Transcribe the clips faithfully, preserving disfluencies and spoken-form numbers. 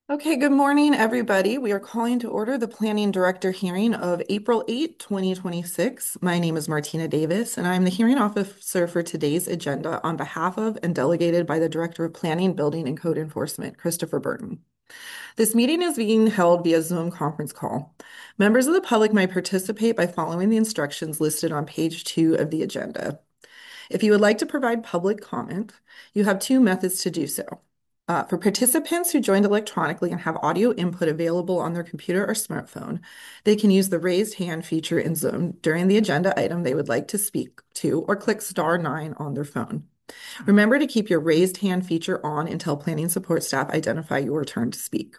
Okay, good morning, everybody. We are calling to order the Planning Director hearing of April eighth, twenty twenty-six. My name is Martina Davis, and I'm the hearing officer for today's agenda on behalf of and delegated by the Director of Planning, Building, and Code Enforcement, Christopher Burton. This meeting is being held via Zoom conference call. Members of the public may participate by following the instructions listed on page two of the agenda. If you would like to provide public comment, you have two methods to do so. Uh, for participants who joined electronically and have audio input available on their computer or smartphone, they can use the raised hand feature in Zoom during the agenda item they would like to speak to or click star nine on their phone. Remember to keep your raised hand feature on until planning support staff identify your turn to speak.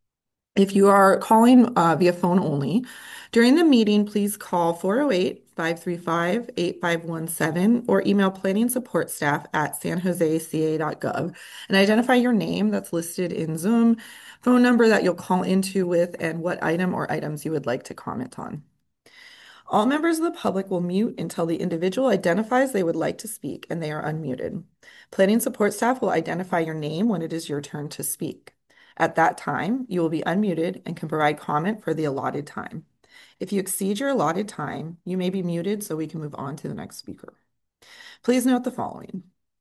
If you are calling uh, via phone only, during the meeting, please call four oh eight, five three five, eight five one seven or email planning support staff at san jose c a dot gov and identify your name that's listed in Zoom, phone number that you'll call into with, and what item or items you would like to comment on. All members of the public will mute until the individual identifies they would like to speak and they are unmuted. Planning support staff will identify your name when it is your turn to speak. At that time, you will be unmuted and can provide comment for the allotted time. If you exceed your allotted time, you may be muted so we can move on to the next speaker. Please note the following.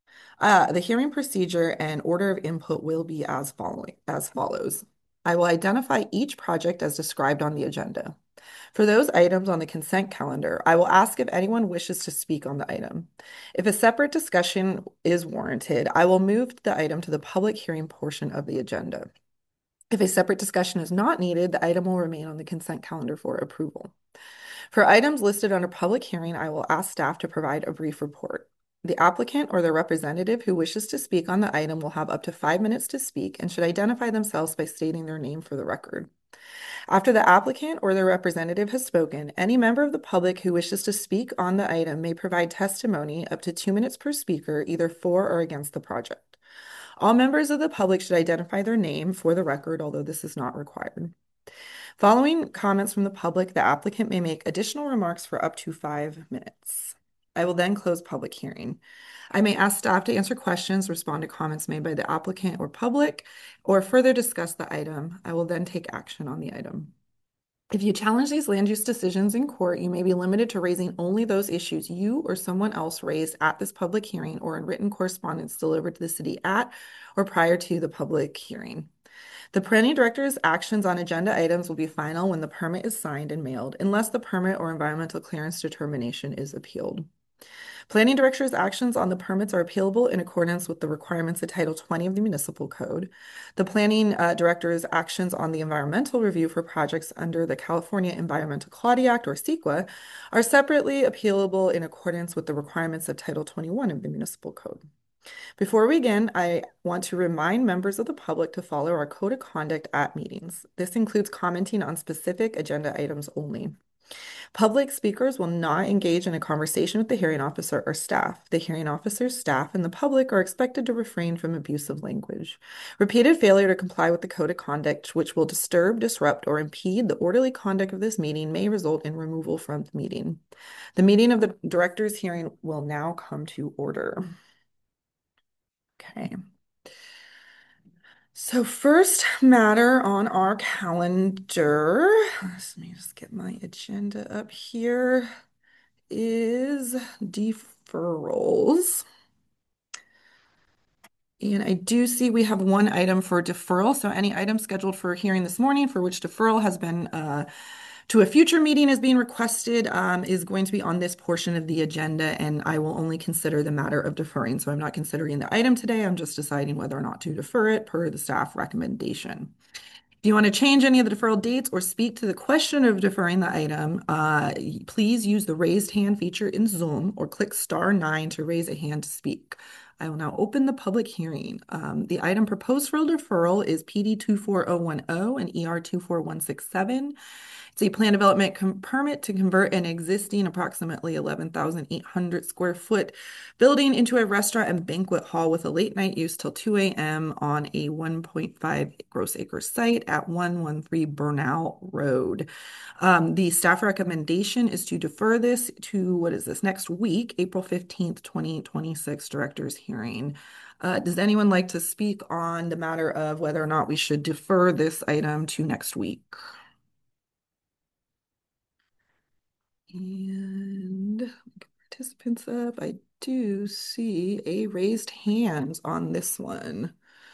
Uh, the hearing procedure and order of input will be as following, as follows. I will identify each project as described on the agenda. For those items on the consent calendar, I will ask if anyone wishes to speak on the item. If a separate discussion is warranted, I will move the item to the public hearing portion of the agenda. If a separate discussion is not needed, the item will remain on the consent calendar for approval. For items listed under public hearing, I will ask staff to provide a brief report. The applicant or their representative who wishes to speak on the item will have up to five minutes to speak and should identify themselves by stating their name for the record. After the applicant or their representative has spoken, any member of the public who wishes to speak on the item may provide testimony up to two minutes per speaker, either for or against the project. All members of the public should identify their name for the record, although this is not required. Following comments from the public, the applicant may make additional remarks for up to five minutes. I will then close public hearing. I may ask staff to answer questions, respond to comments made by the applicant or public, or further discuss the item. I will then take action on the item. If you challenge these land use decisions in court, you may be limited to raising only those issues you or someone else raised at this public hearing or in written correspondence delivered to the city at or prior to the public hearing. The planning director's actions on agenda items will be final when the permit is signed and mailed, unless the permit or environmental clearance determination is appealed. Planning director's actions on the permits are appealable in accordance with the requirements of Title twenty of the Municipal Code. The planning uh, director's actions on the environmental review for projects under the California Environmental Quality Act, or CEQA, are separately appealable in accordance with the requirements of Title twenty-one of the Municipal Code. Before we begin, I want to remind members of the public to follow our code of conduct at meetings. This includes commenting on specific agenda items only. Public speakers will not engage in a conversation with the hearing officer or staff. The hearing officer, staff, and the public are expected to refrain from abusive language. Repeated failure to comply with the code of conduct, which will disturb, disrupt, or impede the orderly conduct of this meeting, may result in removal from the meeting. The meeting of the directors' hearing will now come to order. Okay. So first matter on our calendar, let me just get my agenda up here, is deferrals. And I do see we have one item for deferral. So any item scheduled for hearing this morning for which deferral has been uh, to a future meeting is being requested um, is going to be on this portion of the agenda, and I will only consider the matter of deferring. So I'm not considering the item today. I'm just deciding whether or not to defer it per the staff recommendation. If you want to change any of the deferral dates or speak to the question of deferring the item, uh, please use the raised hand feature in Zoom or click star nine to raise a hand to speak. I will now open the public hearing. Um, the item proposed for deferral is P D two four zero one zero and E R two four one six seven. It's a plan development permit to convert an existing approximately eleven thousand eight hundred square foot building into a restaurant and banquet hall with a late night use till two A M on a one point five gross acre site at one one three Burnout Road. Um, the staff recommendation is to defer this to, what is this, next week, April fifteenth, twenty twenty-six, director's hearing. Uh, does anyone like to speak on the matter of whether or not we should defer this item to next week? And participants up, I do see a raised hands on this one.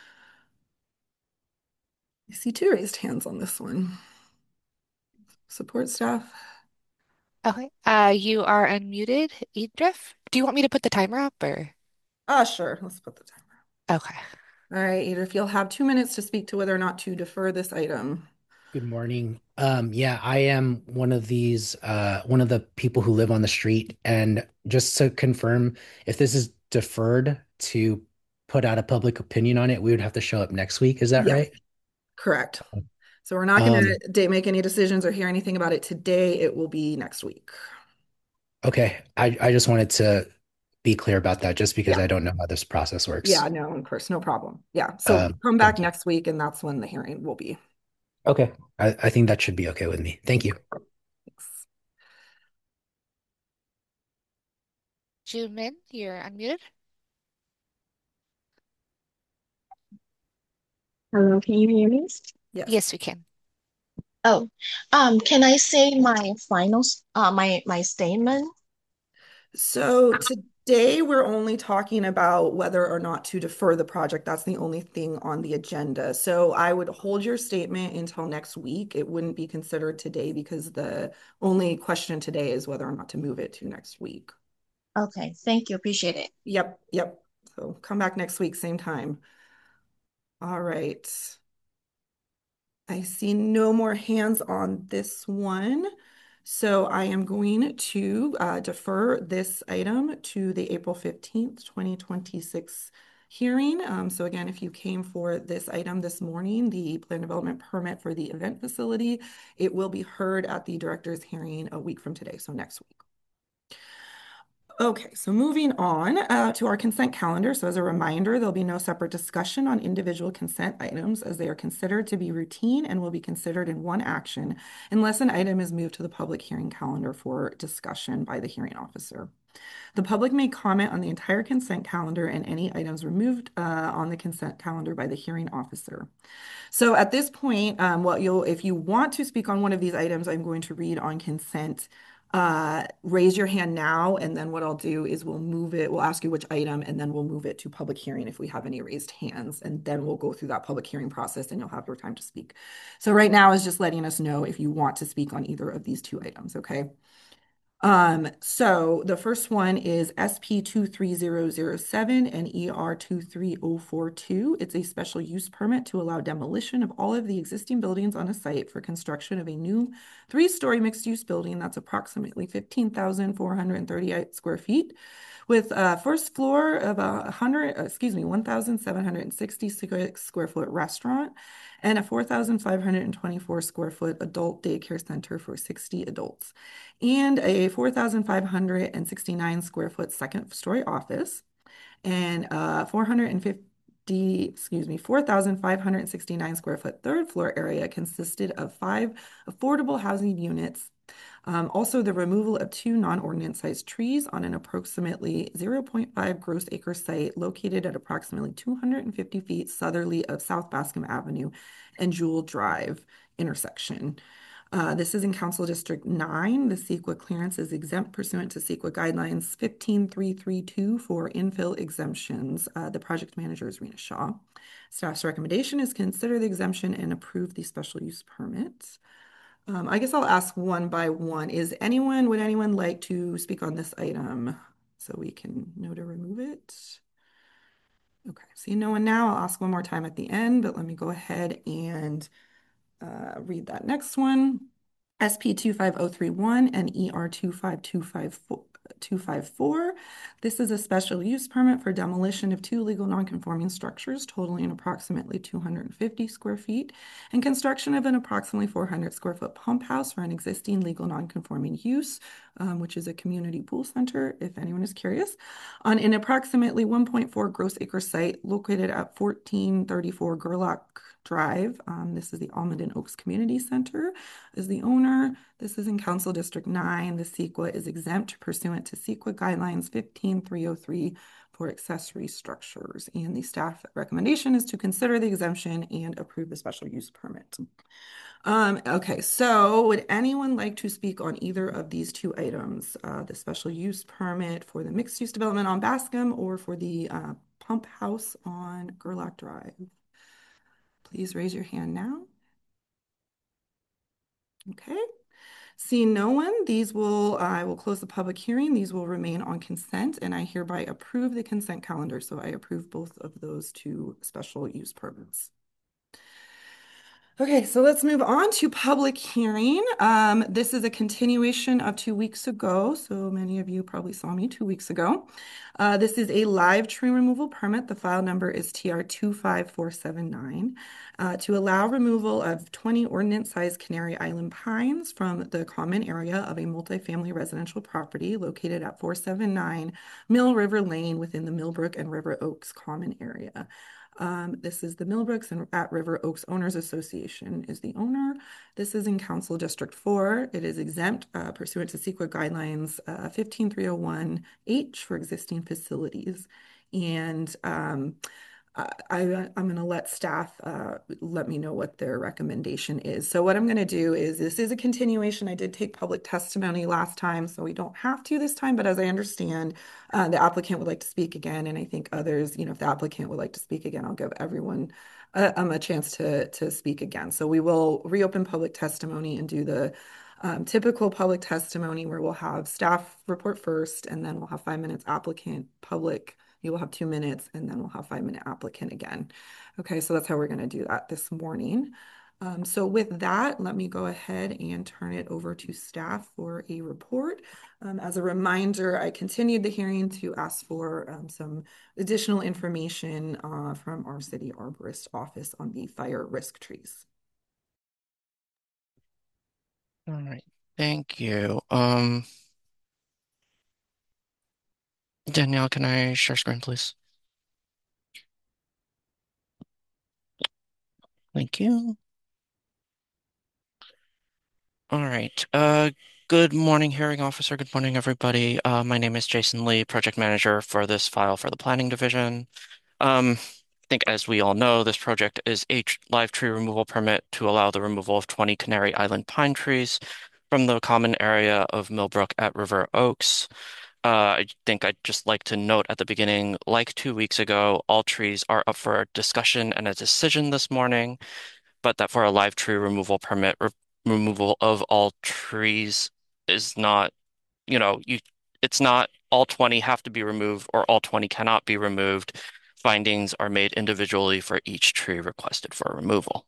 I see two raised hands on this one. Support staff? Okay. Uh, you are unmuted, Idrif. Do you want me to put the timer up or? Ah, sure. Let's put the timer. Okay. All right, Adrian, you'll have two minutes to speak to whether or not to defer this item. Good morning. Um, yeah, I am one of these, uh, one of the people who live on the street. And just to confirm, if this is deferred to put out a public opinion on it, we would have to show up next week. Is that Yes, right? correct. So we're not going Um, to make any decisions or hear anything about it today. It will be next week. okay. I, I just wanted to be clear about that just because Yeah. I don't know how this process works. Yeah, no, of course, no problem. Yeah. So Um, come back thank you. next week and that's when the hearing will be. Okay. I, I think that should be okay with me. Thank you. Thanks. Min, you're unmuted. Hello, can you hear me? Yes. Yes, we can. Oh, um, can I say my finals, uh, my my statement? So today we're only talking about whether or not to defer the project. That's the only thing on the agenda. So I would hold your statement until next week. It wouldn't be considered today because the only question today is whether or not to move it to next week. Okay, thank you, appreciate it. Yep, yep. So come back next week, same time. All right. I see no more hands on this one. So I am going to uh, defer this item to the April fifteenth, twenty twenty-six hearing. Um, so again, if you came for this item this morning, the plan development permit for the event facility, it will be heard at the director's hearing a week from today, so next week. Okay, so moving on uh, to our consent calendar. So as a reminder, there'll be no separate discussion on individual consent items as they are considered to be routine and will be considered in one action unless an item is moved to the public hearing calendar for discussion by the hearing officer. The public may comment on the entire consent calendar and any items removed uh, on the consent calendar by the hearing officer. So at this point, um, what you'll, if you want to speak on one of these items, I'm going to read on consent. Uh, raise your hand now, and then what I'll do is we'll move it. We'll ask you which item, and then we'll move it to public hearing if we have any raised hands, and then we'll go through that public hearing process, and you'll have your time to speak. So right now is just letting us know if you want to speak on either of these two items, okay? Um, so the first one is S P two three zero zero seven and E R two three zero four two. It's a special use permit to allow demolition of all of the existing buildings on a site for construction of a new three-story mixed-use building that's approximately fifteen thousand four hundred thirty-eight square feet with a first floor of a hundred, excuse me, one thousand seven hundred sixty-six square foot restaurant and a four thousand five hundred twenty-four square foot adult daycare center for sixty adults and a four thousand five hundred sixty-nine square foot second story office and uh, four hundred fifty, excuse me, four thousand five hundred sixty-nine square foot third floor area consisted of five affordable housing units. Um, also, the removal of two non-ordinance sized trees on an approximately zero point five gross acre site located at approximately two hundred fifty feet southerly of South Bascom Avenue and Jewel Drive intersection. Uh, this is in Council District nine. The CEQA clearance is exempt pursuant to CEQA guidelines fifteen three three two for infill exemptions. Uh, the project manager is Rena Shaw. Staff's recommendation is consider the exemption and approve the special use permit. Um, I guess I'll ask one by one. Is anyone, would anyone like to speak on this item so we can know to remove it? Okay, see no one now. I'll ask one more time at the end, but let me go ahead and uh, read that next one. S P two five zero three one and E R two five two five four. two five four. This is a special use permit for demolition of two legal nonconforming structures totaling approximately two hundred fifty square feet and construction of an approximately four hundred square foot pump house for an existing legal nonconforming use, um, which is a community pool center, if anyone is curious, on an approximately one point four gross acre site located at fourteen thirty-four Gerlach Drive. Um, this is the Almaden Oaks Community Center is the owner. This is in Council District nine. The CEQA is exempt pursuant pursuant to CEQA guidelines fifteen three oh three for accessory structures. And the staff recommendation is to consider the exemption and approve the special use permit. Um, okay, so would anyone like to speak on either of these two items, uh, the special use permit for the mixed use development on Bascom or for the uh, pump house on Gerlach Drive? Please raise your hand now. Okay. Seeing no one, these will, I will close the public hearing. These will remain on consent, and I hereby approve the consent calendar. So I approve both of those two special use permits. Okay, so let's move on to public hearing. Um, this is a continuation of two weeks ago. So many of you probably saw me two weeks ago. Uh, this is a live tree removal permit. The file number is T R two five four seven nine uh, to allow removal of twenty ordinance-sized Canary Island pines from the common area of a multifamily residential property located at four seven nine Mill River Lane within the Millbrook and River Oaks common area. Um, this is the Millbrooks and at River Oaks Owners Association is the owner. This is in Council District four. It is exempt uh, pursuant to CEQA guidelines uh, fifteen three oh one H for existing facilities. And um, I, I, I'm going to let staff uh, let me know what their recommendation is. So what I'm going to do is this is a continuation. I did take public testimony last time, so we don't have to this time. But as I understand, uh, the applicant would like to speak again, and I think others, you know, if the applicant would like to speak again, I'll give everyone a, um, a chance to to speak again. So we will reopen public testimony and do the um, typical public testimony where we'll have staff report first, and then we'll have five minutes applicant, public. You will have two minutes and then we'll have five minute applicant again. Okay, so that's how we're going to do that this morning. Um, so with that, let me go ahead and turn it over to staff for a report. Um, as a reminder, I continued the hearing to ask for um, some additional information uh, from our city arborist office on the fire risk trees. All right, thank you. Um, Danielle, can I share screen, please? Thank you. All right. Uh, good morning, hearing officer. Good morning, everybody. Uh, my name is Jason Lee, project manager for this file for the planning division. Um, I think as we all know, this project is a live tree removal permit to allow the removal of twenty Canary Island pine trees from the common area of Millbrook at River Oaks. Uh, I think I'd just like to note at the beginning, like two weeks ago, all trees are up for discussion and a decision this morning, but that for a live tree removal permit, re removal of all trees is not, you know, you it's not all twenty have to be removed or all twenty cannot be removed. Findings are made individually for each tree requested for removal.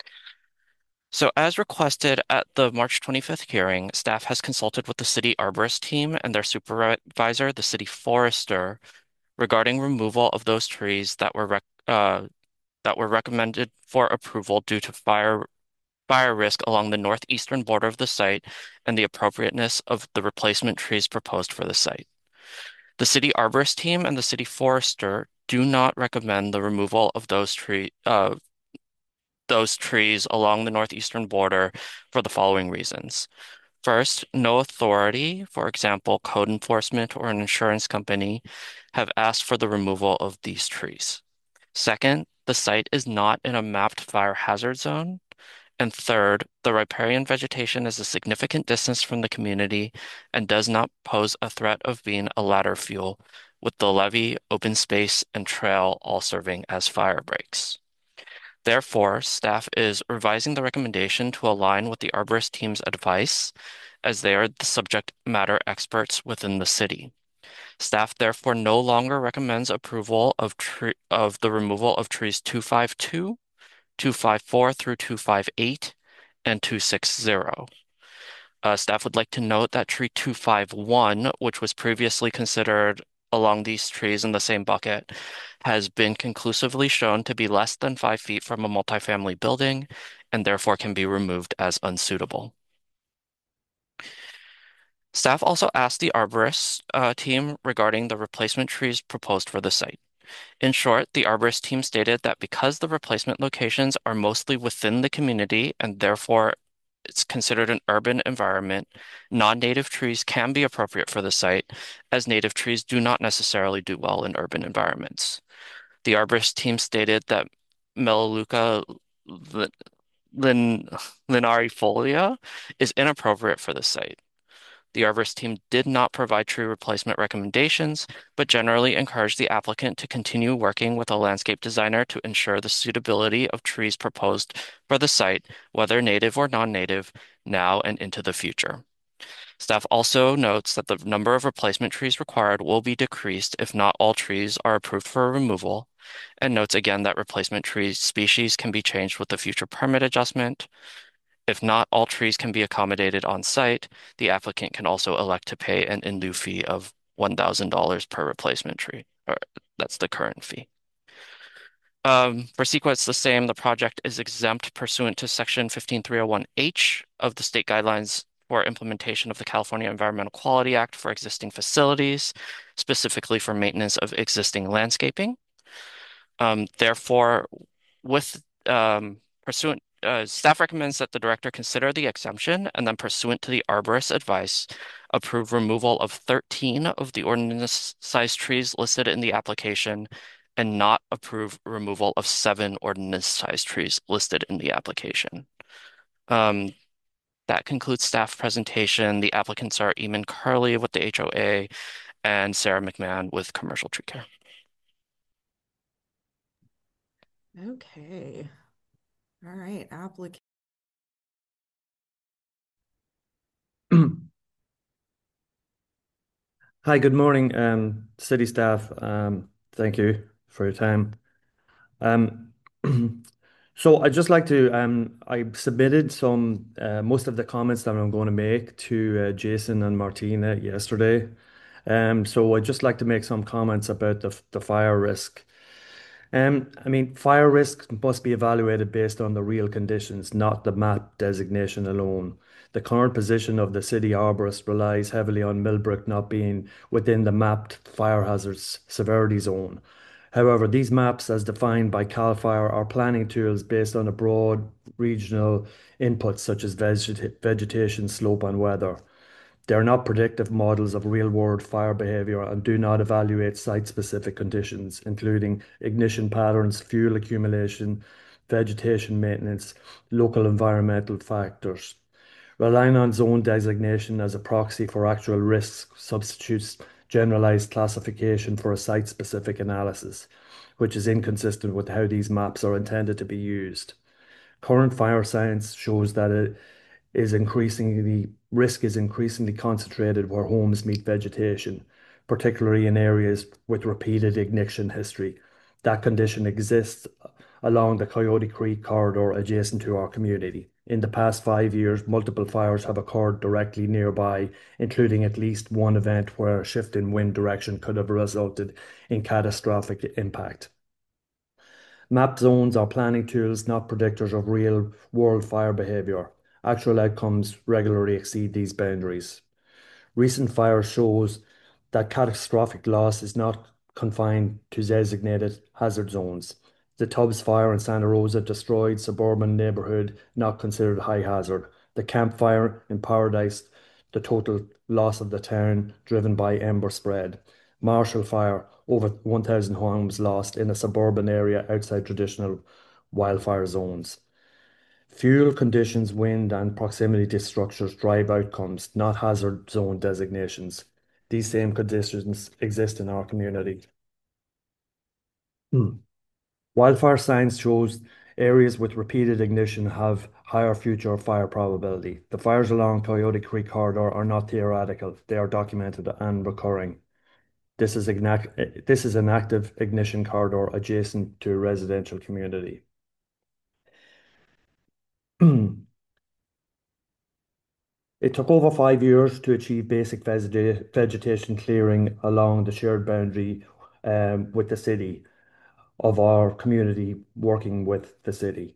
So as requested at the March twenty-fifth hearing, staff has consulted with the city arborist team and their supervisor, the city forester, regarding removal of those trees that were rec uh, that were recommended for approval due to fire fire risk along the northeastern border of the site and the appropriateness of the replacement trees proposed for the site. The city arborist team and the city forester do not recommend the removal of those tree uh, those trees along the northeastern border for the following reasons. First, no authority, for example, code enforcement or an insurance company, have asked for the removal of these trees. Second, the site is not in a mapped fire hazard zone. And third, the riparian vegetation is a significant distance from the community and does not pose a threat of being a ladder fuel, with the levee, open space, and trail all serving as fire breaks. Therefore, staff is revising the recommendation to align with the arborist team's advice, as they are the subject matter experts within the city. Staff therefore no longer recommends approval of, tree of the removal of trees two five two, two five four through two five eight, and two six zero. Uh, staff would like to note that tree two five one, which was previously considered along these trees in the same bucket, has been conclusively shown to be less than five feet from a multifamily building and therefore can be removed as unsuitable. Staff also asked the arborist uh, team regarding the replacement trees proposed for the site. In short, the arborist team stated that because the replacement locations are mostly within the community and therefore it's considered an urban environment, non-native trees can be appropriate for the site, as native trees do not necessarily do well in urban environments. The arborist team stated that Melaleuca lin lin- linearifolia is inappropriate for the site. The arborist team did not provide tree replacement recommendations, but generally encouraged the applicant to continue working with a landscape designer to ensure the suitability of trees proposed for the site, whether native or non-native, now and into the future. Staff also notes that the number of replacement trees required will be decreased if not all trees are approved for removal, and notes again that replacement tree species can be changed with the future permit adjustment. If not all trees can be accommodated on site, the applicant can also elect to pay an in lieu fee of one thousand dollars per replacement tree, or that's the current fee. Um, for CEQA, it's the same. The project is exempt pursuant to Section fifteen three oh one H of the state guidelines for implementation of the California Environmental Quality Act for existing facilities, specifically for maintenance of existing landscaping. Um, therefore, with um, pursuant, uh, staff recommends that the director consider the exemption and then pursuant to the arborist's advice, approve removal of thirteen of the ordinance-sized trees listed in the application and not approve removal of seven ordinance-sized trees listed in the application. Um, that concludes staff presentation. The applicants are Eamon Carley with the H O A and Sarah McMahon with Commercial Tree Care. Okay. All right, applicant. Hi, good morning, um, city staff. Um, thank you for your time. Um, so I'd just like to, um, I submitted some, uh, most of the comments that I'm going to make to uh, Jason and Martina yesterday. Um, so I'd just like to make some comments about the, the fire risk. Um, I mean, fire risk must be evaluated based on the real conditions, not the map designation alone. The current position of the city arborist relies heavily on Millbrook not being within the mapped fire hazards severity zone. However, these maps, as defined by CAL FIRE, are planning tools based on a broad regional inputs such as veget vegetation, slope, and weather. They are not predictive models of real-world fire behavior and do not evaluate site-specific conditions, including ignition patterns, fuel accumulation, vegetation maintenance, local environmental factors. Relying on zone designation as a proxy for actual risks substitutes generalized classification for a site-specific analysis, which is inconsistent with how these maps are intended to be used. Current fire science shows that it is increasingly risk is increasingly concentrated where homes meet vegetation, particularly in areas with repeated ignition history. That condition exists along the Coyote Creek corridor adjacent to our community. In the past five years, multiple fires have occurred directly nearby, including at least one event where a shift in wind direction could have resulted in catastrophic impact. Map zones are planning tools, not predictors of real world fire behavior. Actual outcomes regularly exceed these boundaries. Recent fire shows that catastrophic loss is not confined to designated hazard zones. The Tubbs fire in Santa Rosa destroyed suburban neighborhood not considered high hazard. The Camp Fire in Paradise, the total loss of the town driven by ember spread. Marshall Fire, over one thousand homes lost in a suburban area outside traditional wildfire zones. Fuel conditions, wind, and proximity to structures drive outcomes, not hazard zone designations. These same conditions exist in our community. Hmm. Wildfire science shows areas with repeated ignition have higher future fire probability. The fires along Coyote Creek corridor are not theoretical, they are documented and recurring. This is, this is an active ignition corridor adjacent to a residential community. It took over five years to achieve basic vegeta vegetation clearing along the shared boundary um, with the city of our community working with the city.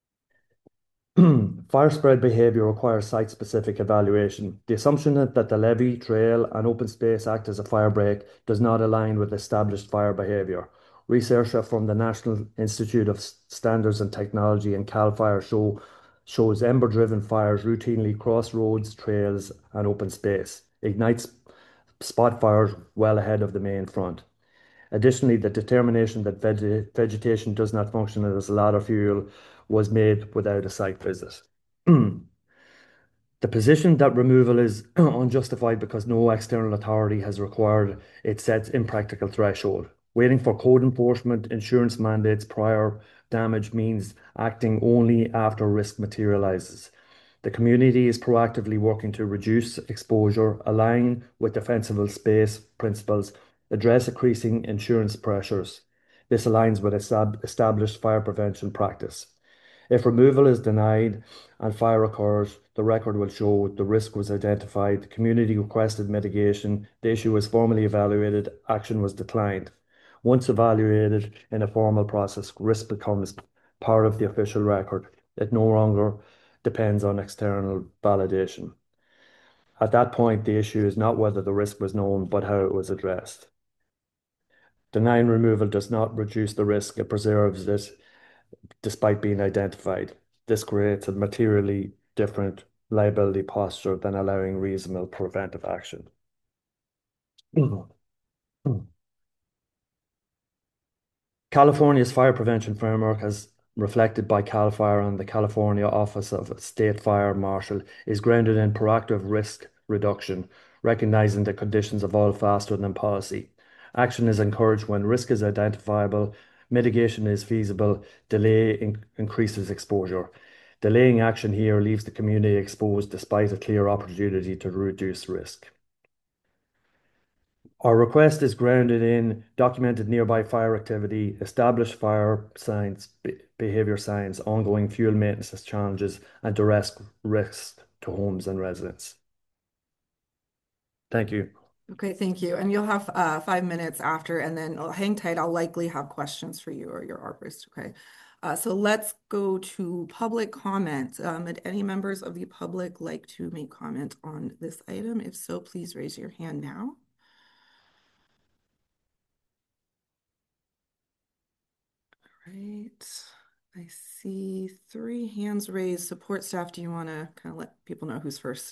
Fire spread behavior requires site-specific evaluation. The assumption that the levee, trail, and open space act as a fire break does not align with established fire behavior. Research from the National Institute of Standards and Technology and CAL FIRE show shows ember-driven fires routinely cross roads, trails, and open space, ignites spot fires well ahead of the main front. Additionally, the determination that veg vegetation does not function as a ladder fuel was made without a site visit. The position that removal is unjustified because no external authority has required it sets impractical threshold. Waiting for code enforcement, insurance mandates prior damage means acting only after risk materializes. The community is proactively working to reduce exposure, align with defensible space principles, address increasing insurance pressures. This aligns with estab established fire prevention practice. If removal is denied and fire occurs, the record will show the risk was identified, the community requested mitigation, the issue was formally evaluated, action was declined. Once evaluated in a formal process, risk becomes part of the official record. It no longer depends on external validation. At that point, the issue is not whether the risk was known, but how it was addressed. Denying removal does not reduce the risk, it preserves it despite being identified. This creates a materially different liability posture than allowing reasonable preventive action. California's fire prevention framework, as reflected by CAL FIRE and the California Office of State Fire Marshal, is grounded in proactive risk reduction, recognizing that conditions evolve faster than policy. Action is encouraged when risk is identifiable, mitigation is feasible, delay in increases exposure. Delaying action here leaves the community exposed despite a clear opportunity to reduce risk. Our request is grounded in documented nearby fire activity, established fire science, behavior science, ongoing fuel maintenance challenges, and direct risks to homes and residents. Thank you. Okay, thank you. And you'll have uh, five minutes after, and then uh, hang tight. I'll likely have questions for you or your arborist. Okay. Uh, so let's go to public comment. Um, would any members of the public like to make comment on this item? If so, please raise your hand now. All right. I see three hands raised. Support staff, do you want to kind of let people know who's first?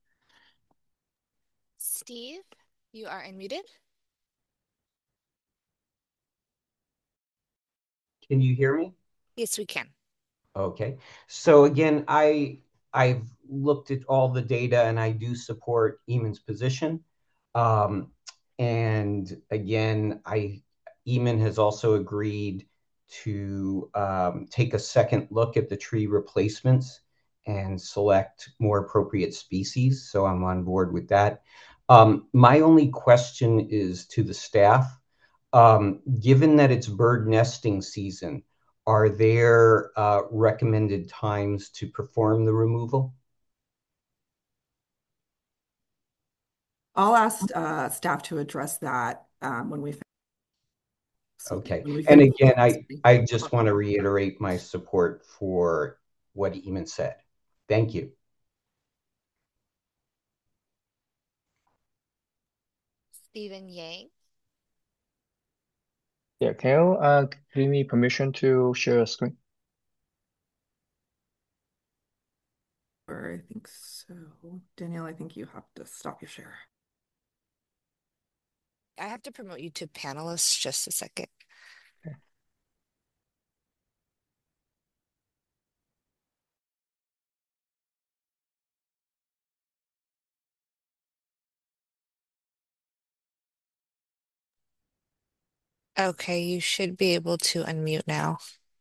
Steve, you are unmuted. Can you hear me? Yes, we can. Okay. So again, I I've looked at all the data and I do support Eamon's position. Um, and again, I Eamon has also agreed to um, take a second look at the tree replacements and select more appropriate species. So I'm on board with that. Um, my only question is to the staff. Um, given that it's bird nesting season, are there uh, recommended times to perform the removal? I'll ask uh, staff to address that um, when we finish. Okay. When we And finish. again, I, I just want to reiterate my support for what Eamon said. Thank you. Stephen Yang. Yeah, can you uh, give me permission to share a screen? I think so. Danielle, I think you have to stop your share. I have to promote you to panelist just a second. Okay. Okay, you should be able to unmute now.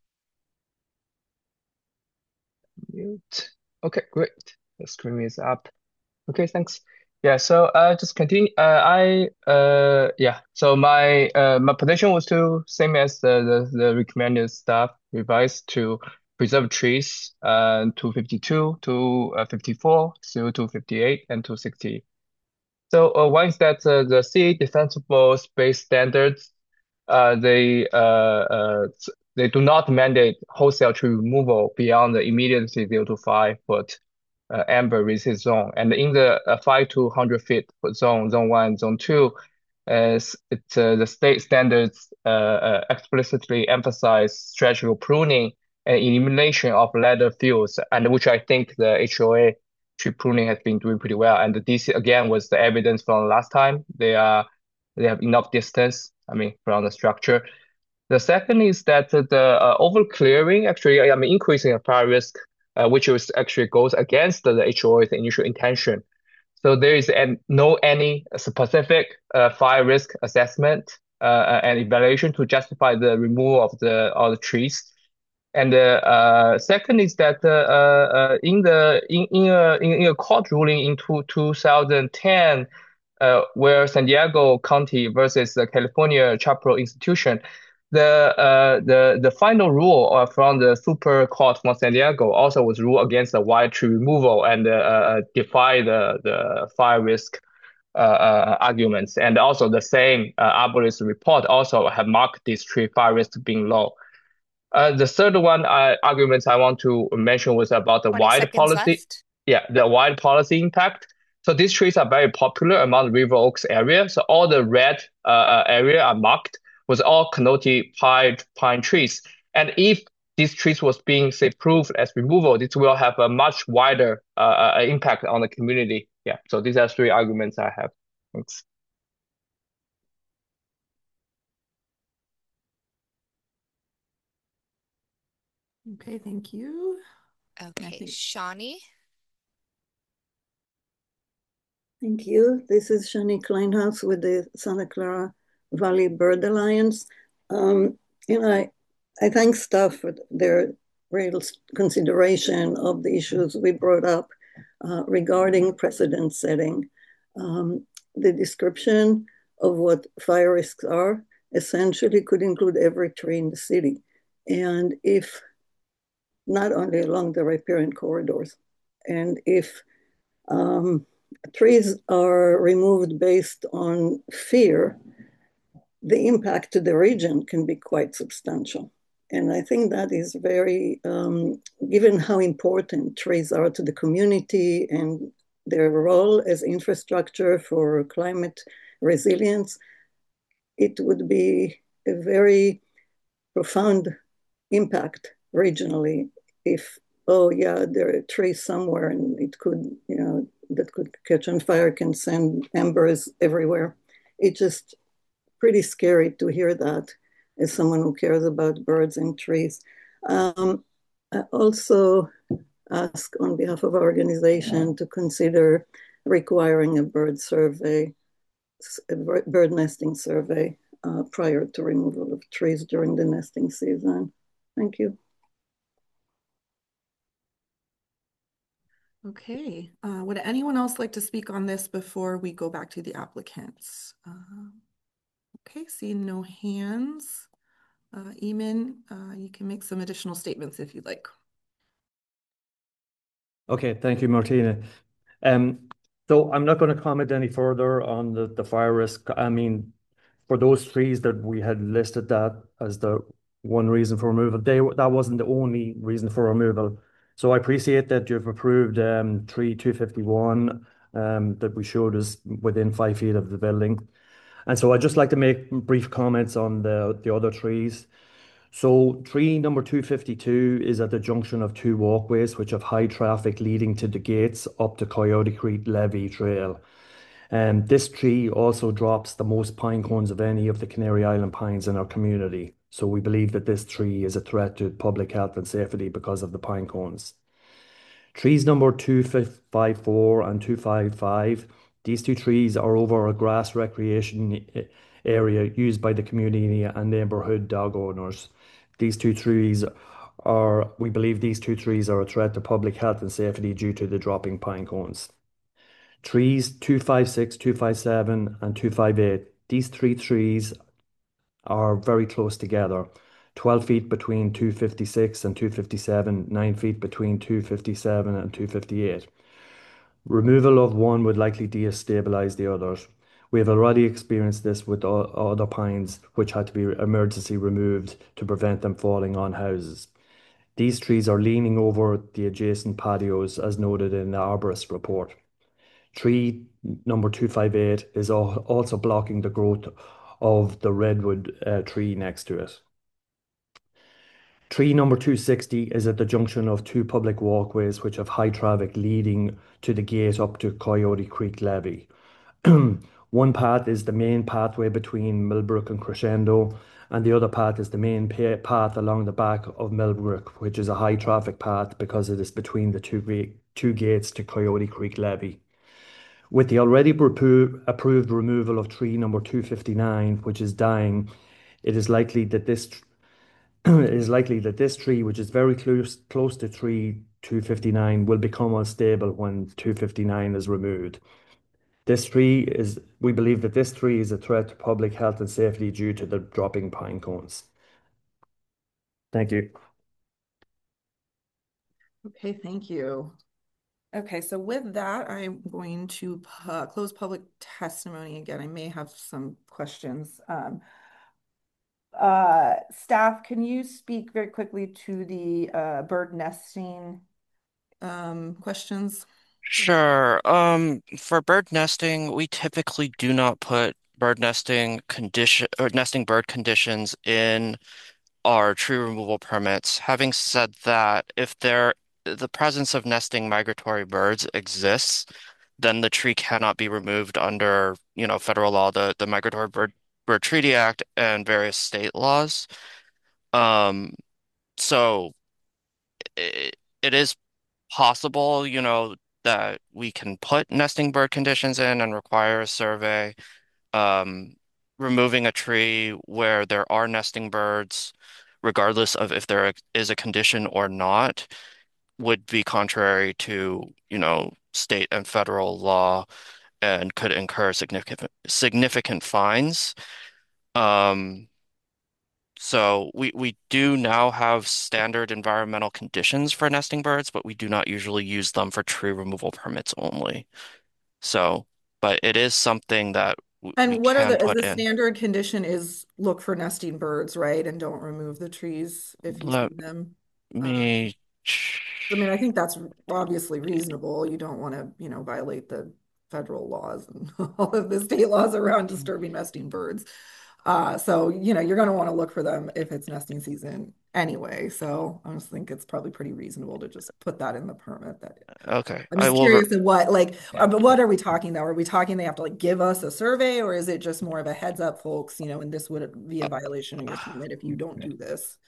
Mute. Okay, great. The screen is up. Okay, thanks. Yeah, so uh, just continue. Uh, I uh, yeah. So my uh, my position was to same as the the, the recommended staff revised to preserve trees uh to fifty-two, to uh, fifty-four, zero to fifty-eight, and to sixty. So uh, one is that uh, the C A defensible space standards, uh, they uh, uh, they do not mandate wholesale tree removal beyond the immediately zero to five foot uh, amber resist zone. And in the uh, five to one hundred feet zone, zone one, zone two, as it, uh, the state standards uh, uh, explicitly emphasize structural pruning and elimination of leather fields, and which I think the H O A tree pruning has been doing pretty well. And this again was the evidence from last time. They are they have enough distance, I mean, from the structure. The second is that the uh, over clearing actually, I mean, increasing the fire risk, uh, which is actually goes against the H O A's initial intention. So there is an, no any specific uh, fire risk assessment uh, and evaluation to justify the removal of the all the trees. And the uh, second is that uh, uh, in the in in a in, in a court ruling in two, two thousand ten, uh, where San Diego County versus the California Chaparral Institution, the uh, the the final rule uh, from the Super Court from San Diego also was ruled against the wide tree removal and uh, uh, defy the the fire risk uh, uh, arguments. And also the same uh, arborist report also have marked this tree fire risk being low. Uh, the third one uh, arguments I want to mention was about the twenty wide seconds policy. left. Yeah, the wide policy impact. So these trees are very popular among the River Oaks area. So all the red uh, uh, area are marked was all Canopy pine, pine trees. And if these trees was being, say, approved as removal, this will have a much wider uh, uh, impact on the community. Yeah, so these are three arguments I have. Thanks. Okay, thank you. Okay, think- Shawnee. Thank you. This is Shani Kleinhaus with the Santa Clara Valley Bird Alliance. Um, and I, I thank staff for their real consideration of the issues we brought up uh, regarding precedent setting. Um, the description of what fire risks are essentially could include every tree in the city. And if not only along the riparian corridors, and if um, trees are removed based on fear, the impact to the region can be quite substantial. And I think that is very, um, given how important trees are to the community and their role as infrastructure for climate resilience, it would be a very profound impact regionally if, oh yeah, there are trees somewhere and it could, you know, that could catch on fire, can send embers everywhere. It's just pretty scary to hear that as someone who cares about birds and trees. Um, I also ask on behalf of our organization to consider requiring a bird survey, a bird nesting survey uh, prior to removal of trees during the nesting season. Thank you. Okay, uh, would anyone else like to speak on this before we go back to the applicants? Uh, okay, seeing no hands. Uh, Eamon, uh, you can make some additional statements if you'd like. Okay, thank you, Martina. Um, so I'm not going to comment any further on the, the fire risk. I mean, for those trees that we had listed that as the one reason for removal, they that wasn't the only reason for removal. So I appreciate that you've approved um, tree two fifty-one um, that we showed us within five feet of the building. And so I'd just like to make brief comments on the, the other trees. So tree number two fifty-two is at the junction of two walkways which have high traffic leading to the gates up to Coyote Creek Levee Trail. And this tree also drops the most pine cones of any of the Canary Island pines in our community. So we believe that this tree is a threat to public health and safety because of the pine cones. Trees number two fifty-four and two fifty-five, these two trees are over a grass recreation area used by the community and neighborhood dog owners. These two trees are, we believe these two trees are a threat to public health and safety due to the dropping pine cones. Trees two fifty-six, two fifty-seven, and two fifty-eight, these three trees are very close together. twelve feet between two fifty-six and two fifty-seven, nine feet between two fifty-seven and two fifty-eight. Removal of one would likely destabilize the others. We have already experienced this with other pines which had to be emergency removed to prevent them falling on houses. These trees are leaning over the adjacent patios as noted in the arborist report. Tree number two fifty-eight is also blocking the growth of the redwood uh, tree next to it. Tree number two sixty is at the junction of two public walkways which have high traffic leading to the gate up to Coyote Creek Levee. One path is the main pathway between Millbrook and Crescendo, and the other path is the main pa- path along the back of Millbrook, which is a high traffic path because it is between the two, gra- two gates to Coyote Creek Levee. With the already appro- approved removal of tree number two fifty-nine, which is dying, it is likely that this it is likely that this tree, which is very close close to tree two fifty-nine, will become unstable when two fifty-nine is removed. This tree is, we believe that this tree is a threat to public health and safety due to the dropping pine cones. Thank you. Okay, thank you. Okay, so with that, I'm going to pu- close public testimony again. I may have some questions. Um, uh, staff, can you speak very quickly to the uh, bird nesting um, questions? Sure. Um, for bird nesting, we typically do not put bird nesting condition or nesting bird conditions in our tree removal permits. Having said that, if there the presence of nesting migratory birds exists, then the tree cannot be removed under, you know, federal law, the the Migratory Bird Bird Treaty Act, and various state laws. Um, so it, it is possible, you know, that we can put nesting bird conditions in and require a survey. Um, removing a tree where there are nesting birds, regardless of if there is a condition or not, would be contrary to, you know, state and federal law and could incur significant significant fines. Um, so we we do now have standard environmental conditions for nesting birds, but we do not usually use them for tree removal permits only. So, but it is something that w- we And what are can the, is put the in. standard condition is look for nesting birds, right? And don't remove the trees if you see Let them. Um, me. I mean, I think that's obviously reasonable. You don't want to, you know, violate the federal laws and all of the state laws around disturbing nesting birds. Uh, so, you know, you're going to want to look for them if it's nesting season anyway. So I just think it's probably pretty reasonable to just put that in the permit. That Okay, I'm I just will. Re curious of what, like, uh, Yeah. but what are we talking though? Are we talking they have to like give us a survey, or is it just more of a heads up, folks, you know, and this would be a violation of your permit if you don't do this?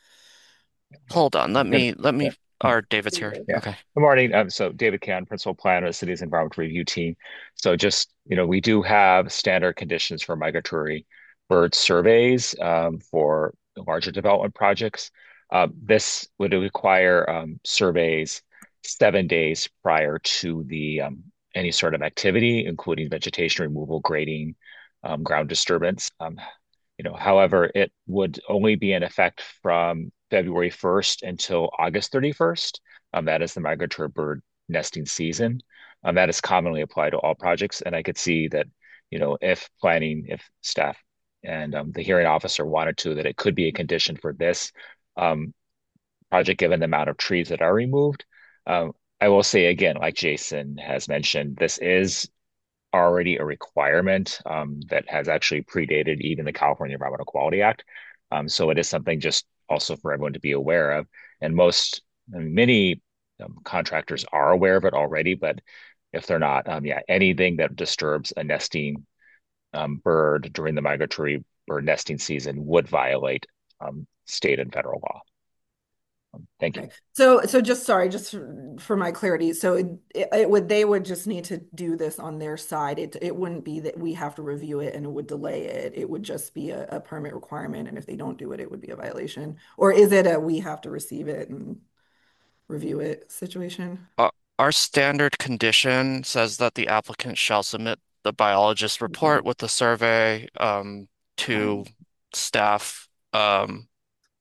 Hold on. Let Good. me. Let Yeah. me. Our David's here. Yeah. Okay. Good morning. Um, so David Can, Principal Planner of the City's Environmental Review Team. So just, you know, we do have standard conditions for migratory bird surveys um, for larger development projects. Uh, this would require um, surveys seven days prior to the um, any sort of activity, including vegetation removal, grading, um, ground disturbance. Um, you know, however, it would only be in effect from February first until August thirty-first. Um, that is the migratory bird nesting season. Um, that is commonly applied to all projects. And I could see that, you know, if planning, if staff and um, the hearing officer wanted to, that it could be a condition for this um, project, given the amount of trees that are removed. Um, I will say again, like Jason has mentioned, this is already a requirement um, that has actually predated even the California Environmental Quality Act. Um, so it is something just also for everyone to be aware of. And most, I mean, many um, contractors are aware of it already, but if they're not, um, yeah, anything that disturbs a nesting um, bird during the migratory bird nesting season would violate um, state and federal law. Um, thank you. Okay. So, so just sorry, just for, for my clarity. So it, it, it would, they would just need to do this on their side. It, it wouldn't be that we have to review it and it would delay it. It would just be a, a permit requirement. And if they don't do it, it would be a violation. Or is it a, we have to receive it and review it situation? Uh, our standard condition says that the applicant shall submit the biologist report Okay. with the survey um, to Um, staff. Um,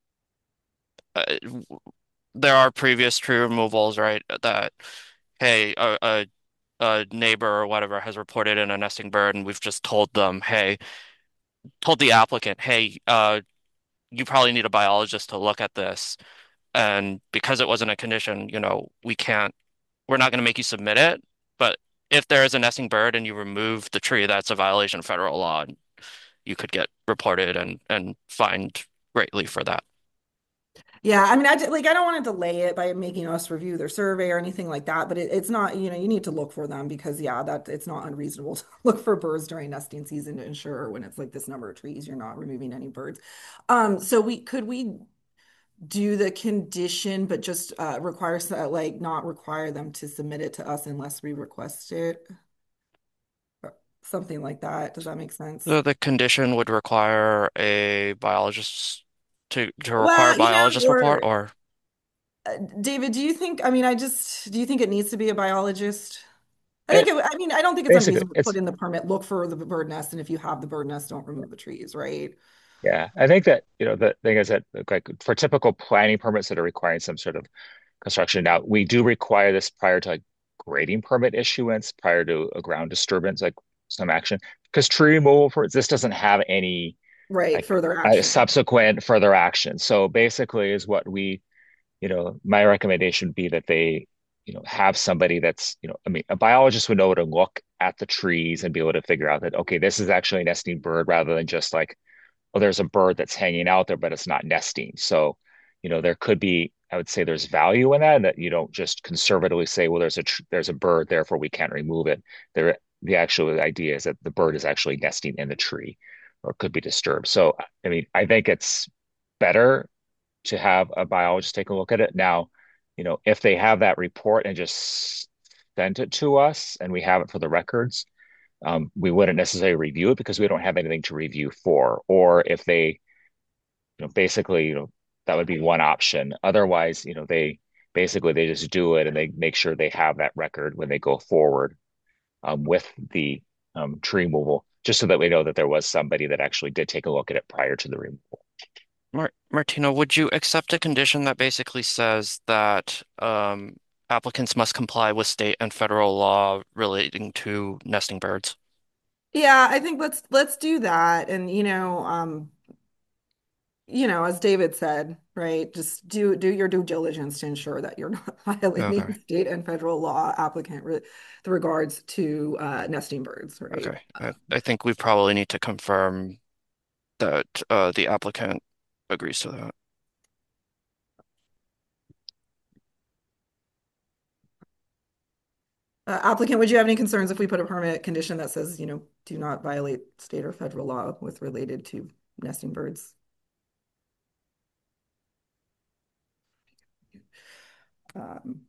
uh, there are previous tree removals, right? That, hey, a, a, a neighbor or whatever has reported in a nesting bird, and we've just told them, hey, told the applicant, hey, uh, you probably need a biologist to look at this. And because it wasn't a condition, you know, we can't, we're not going to make you submit it. But if there is a nesting bird and you remove the tree, that's a violation of federal law, and you could get reported and and fined greatly for that. Yeah, I mean, I ju- like I don't want to delay it by making us review their survey or anything like that, but it, it's not, you know, you need to look for them because yeah, that it's not unreasonable to look for birds during nesting season to ensure when it's like this number of trees, you're not removing any birds. Um, so we could we do the condition, but just uh require s- uh, like not require them to submit it to us unless we request it, or something like that. Does that make sense? So the condition would require a biologist to to require a Well, you know, biologist report, or or uh, David, do you think, I mean, I just, do you think it needs to be a biologist? I think It, it, I mean, I don't think it's basically, unreasonable to put it's in the permit, look for the bird nest, and if you have the bird nest, don't remove the trees, right? yeah. I think that, you know, the thing is that like for typical planning permits that are requiring some sort of construction. Now, we do require this prior to like grading permit issuance, prior to a ground disturbance, like some action, because tree removal for this doesn't have any Right, like further uh, action. subsequent further action. So basically, is what we, you know, my recommendation would be that they, you know, have somebody that's, you know, I mean, a biologist would know to look at the trees and be able to figure out that, okay, this is actually a nesting bird rather than just like, oh, there's a bird that's hanging out there, but it's not nesting. So, you know, there could be, I would say there's value in that, that you don't just conservatively say, well, there's a tr there's a bird, therefore we can't remove it. There, the actual idea is that the bird is actually nesting in the tree or could be disturbed. So, I mean, I think it's better to have a biologist take a look at it. Now, you know, if they have that report and just sent it to us and we have it for the records, um, we wouldn't necessarily review it because we don't have anything to review for. Or if they, you know, basically, you know, that would be one option. Otherwise, you know, they basically they just do it and they make sure they have that record when they go forward um, with the um, tree removal, just so that we know that there was somebody that actually did take a look at it prior to the removal. Mar Martina, would you accept a condition that basically says that um, applicants must comply with state and federal law relating to nesting birds? Yeah, I think let's let's do that. And you know, um, you know, as David said, right, just do do your due diligence to ensure that you're not violating Okay. state and federal law applicant re with regards to uh, nesting birds, right? Okay. I, I think we probably need to confirm that uh, the applicant agrees to that. Uh, applicant, would you have any concerns if we put a permit condition that says, you know, do not violate state or federal law with related to nesting birds? Um,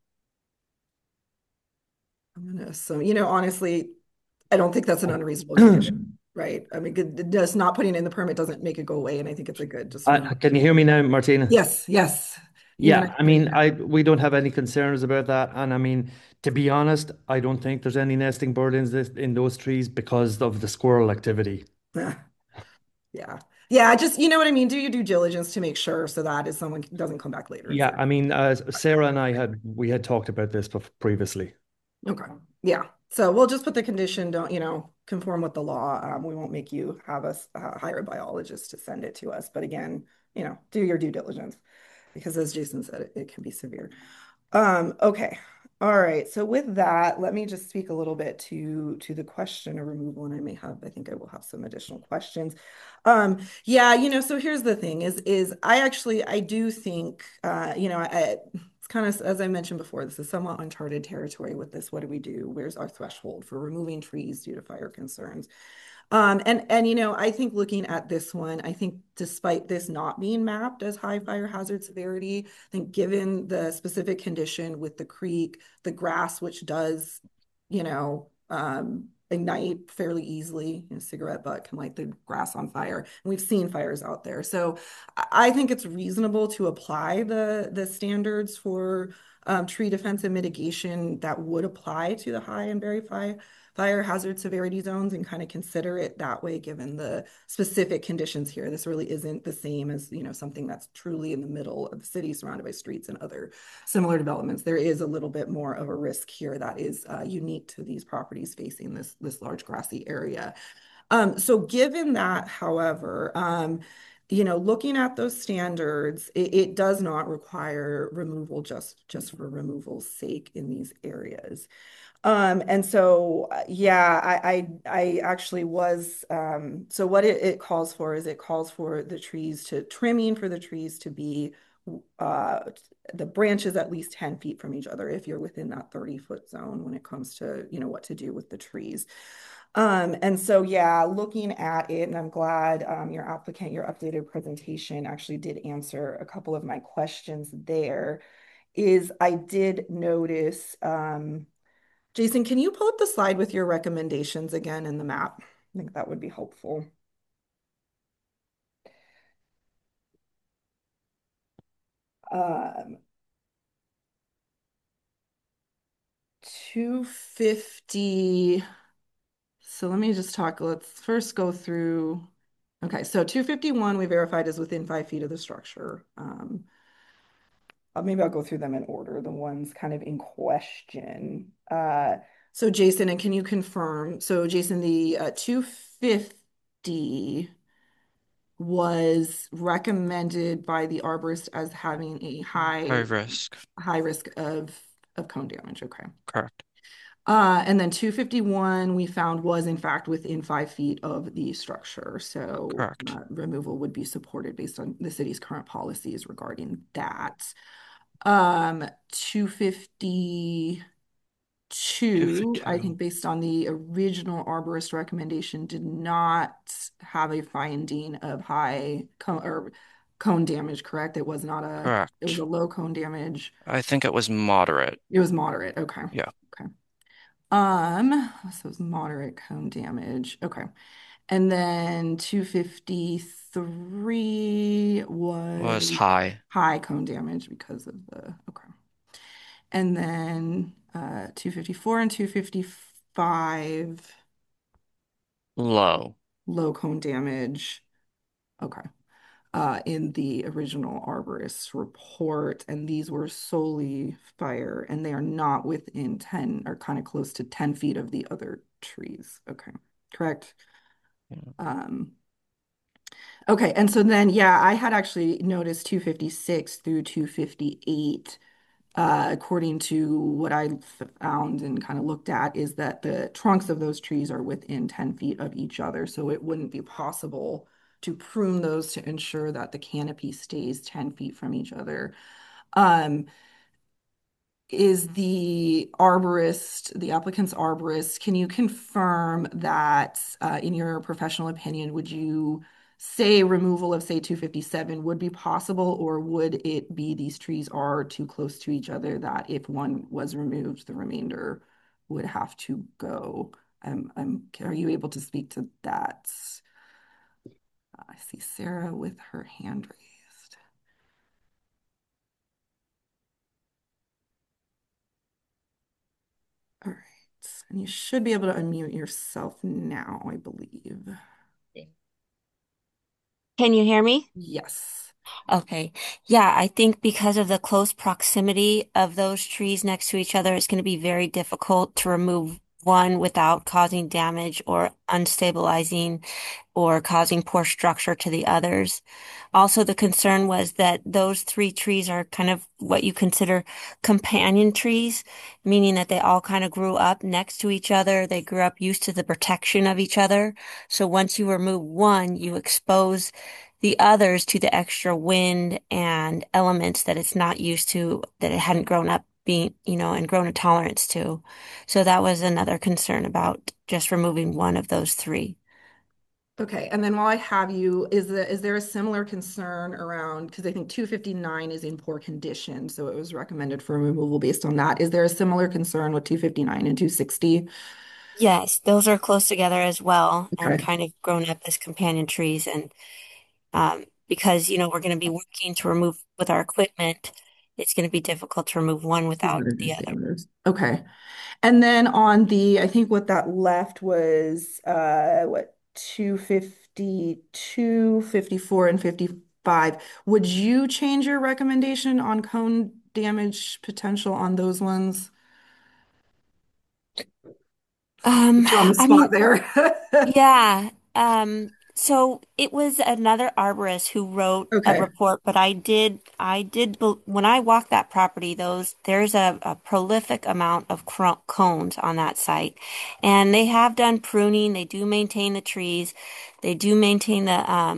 I'm gonna assume, you know, honestly, I don't think that's an unreasonable condition, right? I mean, good- just not putting in the permit doesn't make it go away, and I think it's a good, just Uh, one. can you hear me now, Martina? Yes, yes. You and I. Yeah, I mean, I we don't have any concerns about that, and I mean, to be honest, I don't think there's any nesting bird in this in those trees because of the squirrel activity. Yeah, yeah, yeah. Just you know what I mean. Do your due diligence to make sure so that if someone doesn't come back later and Yeah, say, I mean, uh, Sarah and I had we had talked about this bef- previously. okay, yeah. So we'll just put the condition, don't, you know, conform with the law. Um, we won't make you have us uh, hire a biologist to send it to us. But again, you know, do your due diligence because as Jason said, it, it can be severe. Um, okay. All right. So with that, let me just speak a little bit to to the question of removal, and I may have, I think I will have some additional questions. Um, yeah, you know, so here's the thing is is I actually I do think uh, you know, I, it's kind of as I mentioned before, this is somewhat uncharted territory with this. What do we do? Where's our threshold for removing trees due to fire concerns? Um, and and you know, I think looking at this one, I think despite this not being mapped as high fire hazard severity, I think given the specific condition with the creek, the grass, which does, you know, um, ignite fairly easily, you know, cigarette butt can light the grass on fire. And we've seen fires out there. So I I think it's reasonable to apply the the standards for um, tree defense and mitigation that would apply to the high and very high fire hazard severity zones and kind of consider it that way, given the specific conditions here. This really isn't the same as, you know, something that's truly in the middle of the city surrounded by streets and other similar developments. There is a little bit more of a risk here that is uh, unique to these properties facing this, this large grassy area. Um, so given that, however, um, you know, looking at those standards, it, it does not require removal just just for removal's sake in these areas. Um, and so, uh, yeah, I, I, I actually was, um, so what it, it calls for is it calls for the trees to trimming for the trees to be uh, the branches at least ten feet from each other if you're within that thirty foot zone when it comes to, you know, what to do with the trees. Um, and so, yeah, looking at it, and I'm glad um, your applicant, your updated presentation actually did answer a couple of my questions there, is I did notice, um, Jason, can you pull up the slide with your recommendations again in the map? I think that would be helpful. Um, two fifty. So let me just talk. Let's first go through. Okay, so two fifty-one we verified is within five feet of the structure. Um, uh, maybe I'll go through them in order, the ones kind of in question. Uh, so Jason, and can you confirm? So Jason, the uh, two fifty was recommended by the arborist as having a High high risk. high risk of of cone damage. Okay. Correct. Uh, and then two fifty-one we found was in fact within five feet of the structure. So Correct. uh, removal would be supported based on the city's current policies regarding that. Um, two fifty-two, I think based on the original arborist recommendation, did not have a finding of high cone or cone damage, correct? It was not a, it was Correct. a low cone damage. I think it was moderate. It was moderate. Okay. Yeah. Okay. Um, so it was moderate cone damage. Okay. And then two fifty-three Was was high. high cone damage because of the, okay. And then uh, two fifty-four and two fifty-five, Low. low cone damage. Okay. Uh, in the original arborist report, and these were solely fire, and they are not within ten or kind of close to ten feet of the other trees. Okay, correct. Yeah. Um, okay, and so then, yeah, I had actually noticed two fifty-six through two fifty-eight. Uh, according to what I found and kind of looked at, is that the trunks of those trees are within ten feet of each other. So it wouldn't be possible to prune those to ensure that the canopy stays ten feet from each other. Um, is the arborist, the applicant's arborist, can you confirm that uh, in your professional opinion, would you say removal of say two fifty-seven would be possible, or would it be these trees are too close to each other that if one was removed, the remainder would have to go? Um, um, are you able to speak to that? I see Sarah with her hand raised. All right. And you should be able to unmute yourself now, I believe. Can you hear me? Yes. Okay. Yeah, I think because of the close proximity of those trees next to each other, it's going to be very difficult to remove one without causing damage or unstabilizing or causing poor structure to the others. Also, the concern was that those three trees are kind of what you consider companion trees, meaning that they all kind of grew up next to each other. They grew up used to the protection of each other. So once you remove one, you expose the others to the extra wind and elements that it's not used to, that it hadn't grown up being, you know, and grown a tolerance to. So that was another concern about just removing one of those three. Okay, and then while I have you, is the is there a similar concern around, because I think two fifty-nine is in poor condition, so it was recommended for removal based on that. Is there a similar concern with two fifty-nine and two sixty? Yes, those are close together as well and Okay. kind of grown up as companion trees. And um, because, you know, we're going to be working to remove with our equipment, it's going to be difficult to remove one without the other. Okay. And then on the, I think what that left was uh what two fifty-two, fifty-four, and fifty-five. Would you change your recommendation on cone damage potential on those ones? Um, Put you on the I spot mean, there. yeah. Um, so it was another arborist who wrote a Okay. report, but I did, I did, bel- when I walked that property, those, there's a, a prolific amount of cro cones on that site. And they have done pruning. They do maintain the trees. They do maintain the, um,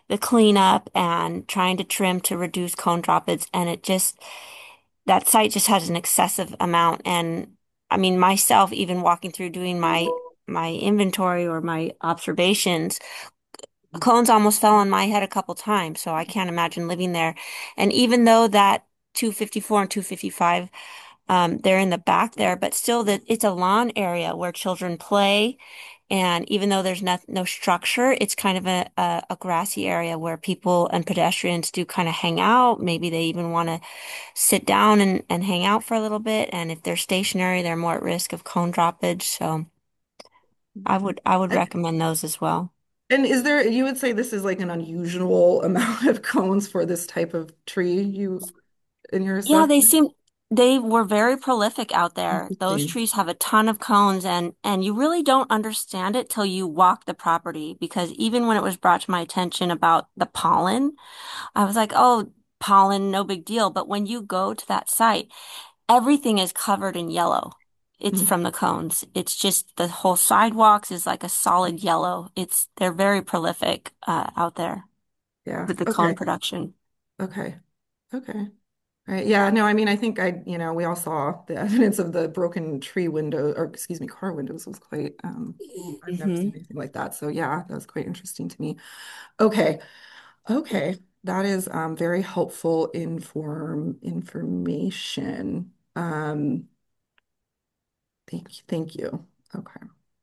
the cleanup and trying to trim to reduce cone droppage. And it just, that site just has an excessive amount. And I mean, myself, even walking through doing my, my inventory or my observations, cones almost fell on my head a couple times. So I can't imagine living there. And even though that two fifty-four and two fifty-five, um, they're in the back there, but still that it's a lawn area where children play. And even though there's no, no structure, it's kind of a, a, a grassy area where people and pedestrians do kind of hang out. Maybe they even want to sit down and, and hang out for a little bit. And if they're stationary, they're more at risk of cone droppage. So I would I would And, recommend those as well. and is there, you would say this is like an unusual amount of cones for this type of tree you in your Yeah, they assessment? seem they were very prolific out there. Those Interesting. trees have a ton of cones and and you really don't understand it till you walk the property because even when it was brought to my attention about the pollen, I was like, "Oh, pollen, no big deal." But when you go to that site, everything is covered in yellow. It's Mhm. from the cones. It's just the whole sidewalks is like a solid yellow. It's they're very prolific uh, out there Yeah. with the cone Okay. production. Okay. Okay. Right. Yeah. No, I mean, I think I, you know, we all saw the evidence of the broken tree window, or excuse me, car windows was quite, um, I've never Hmm. seen anything like that. So yeah, that was quite interesting to me. Okay. Okay. That is um very helpful inform information. Um, thank you. Thank you. Okay.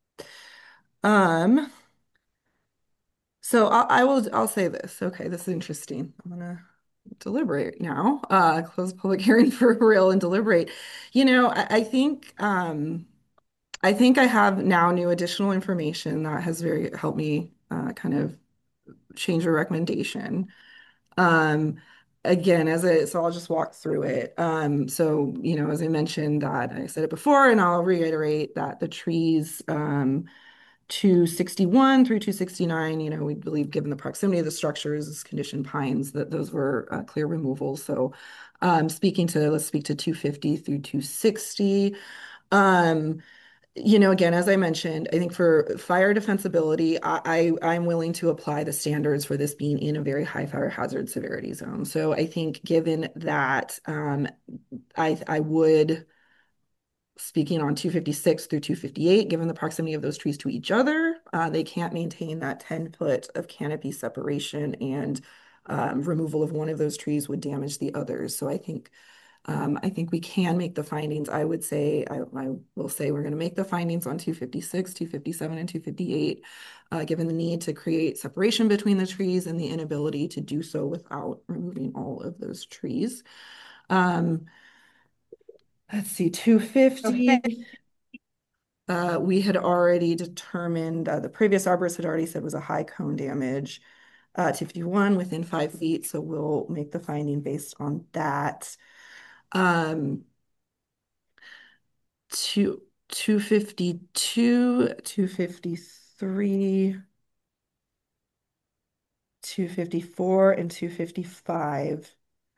Um, so I, I will I'll say this. Okay, this is interesting. I'm gonna deliberate now. Uh, close public hearing for real and deliberate. You know, I, I think um I think I have now new additional information that has very helped me uh, kind of change a recommendation. Um, again, as a so I'll just walk through it. Um, so you know, as I mentioned that I said it before, and I'll reiterate that the trees um, two sixty-one through two sixty-nine, you know, we believe given the proximity of the structures as conditioned pines, that those were uh, clear removals. So um, speaking to, let's speak to two fifty through two sixty. Um, you know, again, as I mentioned, I think for fire defensibility, I, I I'm willing to apply the standards for this being in a very high fire hazard severity zone. So I think given that, um, I I would speaking on two fifty-six through two fifty-eight, given the proximity of those trees to each other, uh, they can't maintain that ten foot of canopy separation, and um, removal of one of those trees would damage the others. So I think um, I think we can make the findings. I would say, I, I will say we're going to make the findings on two fifty-six, two fifty-seven, and two fifty-eight, uh, given the need to create separation between the trees and the inability to do so without removing all of those trees. Um, let's see, two fifty. Uh, we had already determined, uh, the previous arborist had already said was a high cone damage. Uh, two fifty-one within five feet, so we'll make the finding based on that. Um, two, 252, two fifty-three, two fifty-four, and two fifty-five.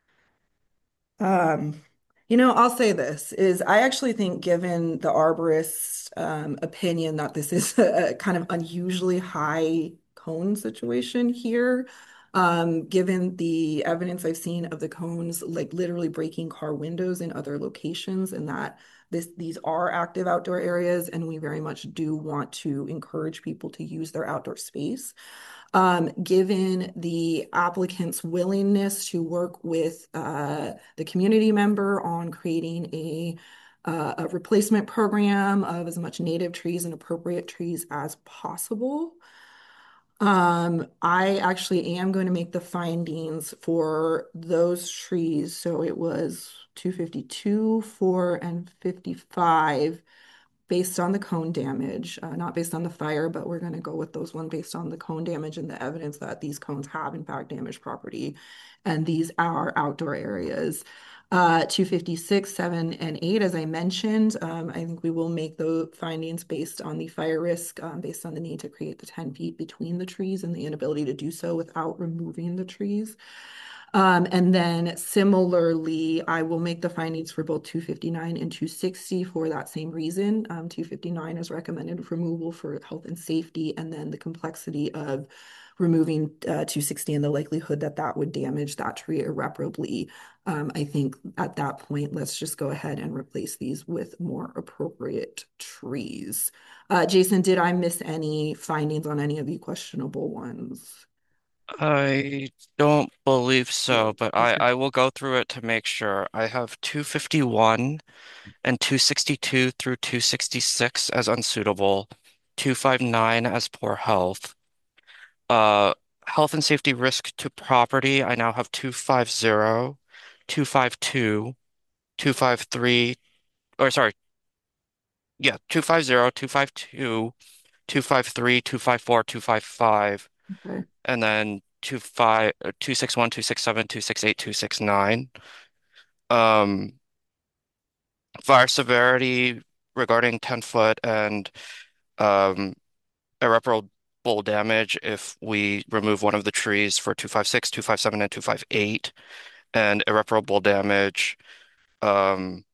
Um, you know, I'll say this is I actually think given the arborist um, opinion that this is a, a kind of unusually high cone situation here, um, given the evidence I've seen of the cones like literally breaking car windows in other locations and that this these are active outdoor areas and we very much do want to encourage people to use their outdoor space. Um, given the applicant's willingness to work with uh, the community member on creating a, uh, a replacement program of as much native trees and appropriate trees as possible. Um, I actually am going to make the findings for those trees. So it was two fifty-two, four, and fifty-five based on the cone damage, uh, not based on the fire, but we're going to go with those one based on the cone damage and the evidence that these cones have in fact damaged property. And these are outdoor areas. Uh, two fifty-six, seven, and eight, as I mentioned, um, I think we will make the findings based on the fire risk, um, based on the need to create the ten feet between the trees and the inability to do so without removing the trees. Um, and then similarly, I will make the findings for both two fifty-nine and two sixty for that same reason. Um, two fifty-nine is recommended removal for health and safety, and then the complexity of removing uh, two sixty and the likelihood that that would damage that tree irreparably, um, I think at that point, let's just go ahead and replace these with more appropriate trees. Uh, Jason, did I miss any findings on any of the questionable ones? I don't believe so, but I, Okay. I will go through it to make sure. I have two fifty-one and two sixty-two through two sixty-six as unsuitable, two fifty-nine as poor health. Uh, health and safety risk to property, I now have two fifty, two fifty-two, two fifty-three, or sorry, yeah, two fifty, two fifty-two, two fifty-three, two fifty-four, two fifty-five, Okay. and then two five, uh, two sixty-one, two sixty-seven, two sixty-eight, two sixty-nine. Um, fire severity regarding ten foot and um, irreparable damage if we remove one of the trees for two fifty-six, two fifty-seven, and two fifty-eight, and irreparable damage um,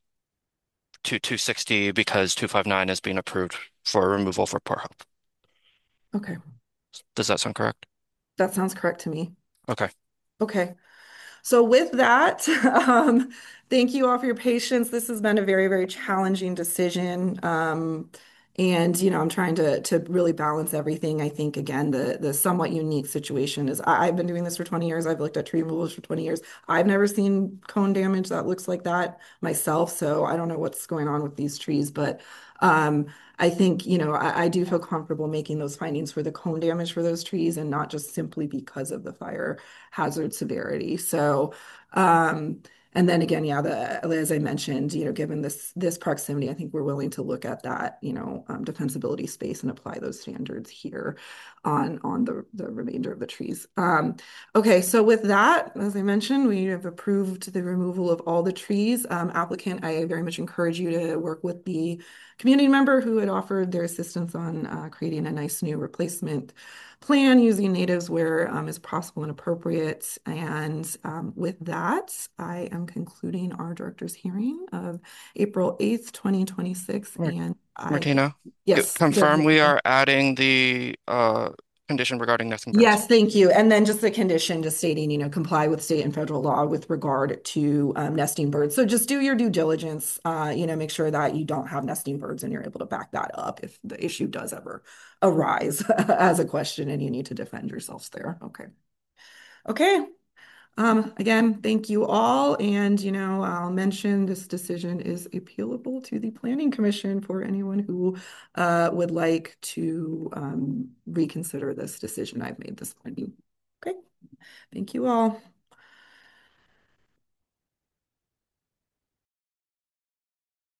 to two sixty because two fifty-nine is being approved for removal for poor health. Okay. Does that sound correct? That sounds correct to me. Okay. Okay. So with that, um, thank you all for your patience. This has been a very, very challenging decision. Um, and you know, I'm trying to to really balance everything. I think again, the the somewhat unique situation is I, I've been doing this for twenty years. I've looked at tree removals for twenty years. I've never seen cone damage that looks like that myself. So I don't know what's going on with these trees, but um, I think, you know, I, I do feel comfortable making those findings for the cone damage for those trees and not just simply because of the fire hazard severity. So, um, and then again, yeah, the, as I mentioned, you know, given this this proximity, I think we're willing to look at that, you know, um, defensibility space and apply those standards here on on the the remainder of the trees. Um, okay, so with that, as I mentioned, we have approved the removal of all the trees. Um, applicant, I very much encourage you to work with the community member who had offered their assistance on uh, creating a nice new replacement plan using natives where um, is possible and appropriate. And um, with that, I am concluding our director's hearing of April eighth, twenty twenty-six. Mar- And I, Martina, c- yes, go confirm ahead. we are adding the uh, condition regarding nesting birds. Yes, thank you. And then just the condition, just stating, you know, comply with state and federal law with regard to um, nesting birds. So just do your due diligence, uh, you know, make sure that you don't have nesting birds and you're able to back that up if the issue does ever arise as a question and you need to defend yourselves there. Okay. Okay. Um, again, thank you all. And, you know, I'll mention this decision is appealable to the Planning Commission for anyone who uh, would like to um, reconsider this decision I've made this morning. Okay, thank you all.